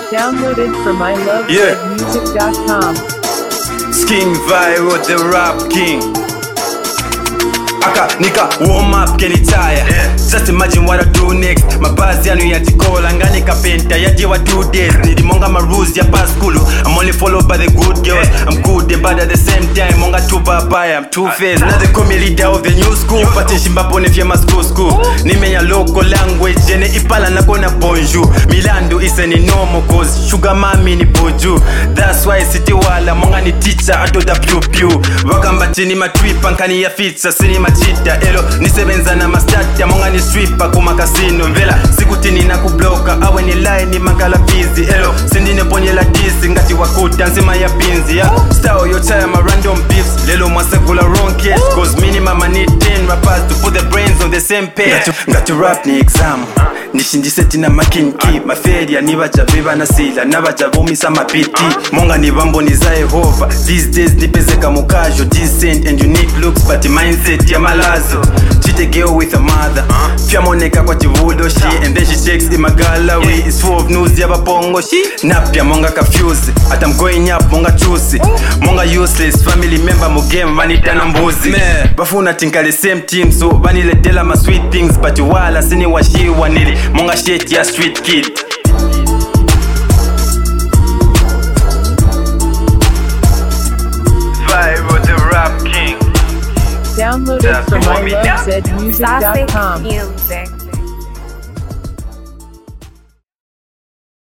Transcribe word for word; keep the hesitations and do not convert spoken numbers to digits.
Downloaded from I love Yeah. music dot com. Sking Viral, the rap king. Aka nika warm up get tire. Yeah. Just imagine what I do next. Mabazi yanu yatikola ngani kapenta yajiwa two days. Nidimonga ma rules ya past school. I'm only followed by the good girls. Yeah. I'm good and bad at the same time. Monga tuba baya, I'm two faced. Now they call me leader of the new school. But in Zimbabwe if you must school school. Nimenya local language jene ipala nakona bonjour. Milando is any normal cause sugar mami ni boju. That's why city wala monga ni teacher atoda pew pew. Wakamba chini ma trip ankani ya feature sini ma chita elo nisebenza na mastata monga ni stripper kuma casino mvela sikutini na kubloka awe ni line makala busy elo sindine ponye la disi ngati wakuta nzima ya pinzi ya style yo time a random beefs lelo mwasakula wrong case cause minimum I need ten rappers to put the brains on the same page ngati rap ni exam nishindise tina makinki maferi ya nibaja beba na sila nabaja bomisa mapiti monga ni bambo ni za Yehova these days nipezeka mukajo decent and unique looks but mindset ya malazo cheat a girl with a mother fya moneka kwa chivudo she and then she checks in my gallery it's full of news ya bapongo she napya monga confused at I'm going up monga choose monga useless family member mu game vanita na mbuzi bafuna tinka the same team so vanile tell my sweet things but wala sini washiwa nili monga shit ya street kid. Viral, the rap king. Downloaded from I love music dot com. Music.